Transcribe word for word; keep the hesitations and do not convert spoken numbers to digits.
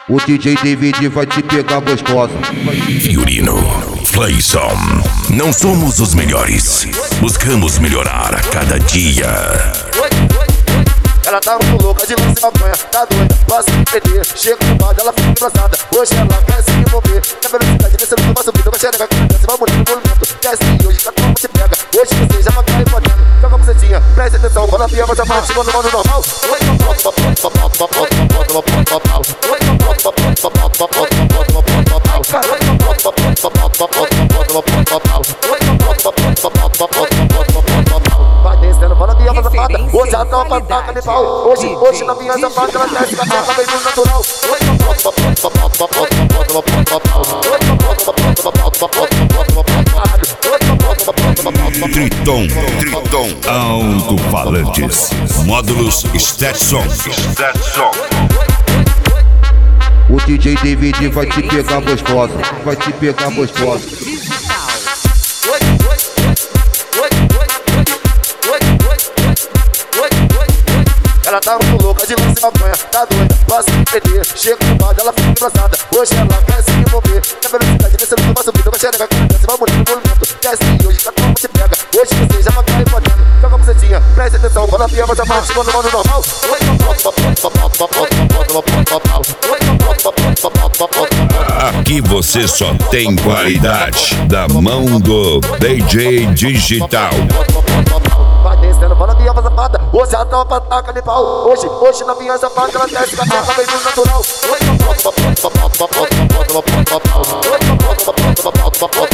O D J David vai te pegar gostosa. Fiorino, Flayson, não somos os melhores, buscamos melhorar a cada dia. Ela tá muito louca de lance maconha, tá doida, passa de perder. Chega no bar, ela fica engraçada. Hoje ela quer se envolver. Na velocidade, descendo numa subida, vai xeregar com a dança, vai mulher no movimento. Desce e hoje cada uma te pega. Hoje você já vai cair pra dentro. Joga a bucetinha, preste atenção. Quando a pia vai chamar, chegou no modo normal. Vai descendo, fala minha safada. Hoje a tropa taca de pau. Hoje, hoje na minha safada ela desce com a tropa bem no natural. Triton, Triton, alto-falantes, módulos Stetson, Stetson. O D J David vai te pegar gostosa. Vai te pegar gostosa. Ela tá muito louca de lance maconha, tá doida, passa de perder. Chega no bar, ela fica engraçada. Hoje ela quer se envolver. Na velocidade, descendo numa subida, vai xeregar com a dança, vai mulher no movimento. Desce e hoje cada uma te pega. Hoje você já vai cair pra dentro. Joga a bucetinha, preste atenção. Quando a pia vai chamar, chegou no modo normal. Aqui você só tem qualidade da mão do D J Digital. Vai descendo, fala minha safada. Hoje a tropa taca de pau. Hoje, hoje na minha safada ela desce com a tropa bem no natural.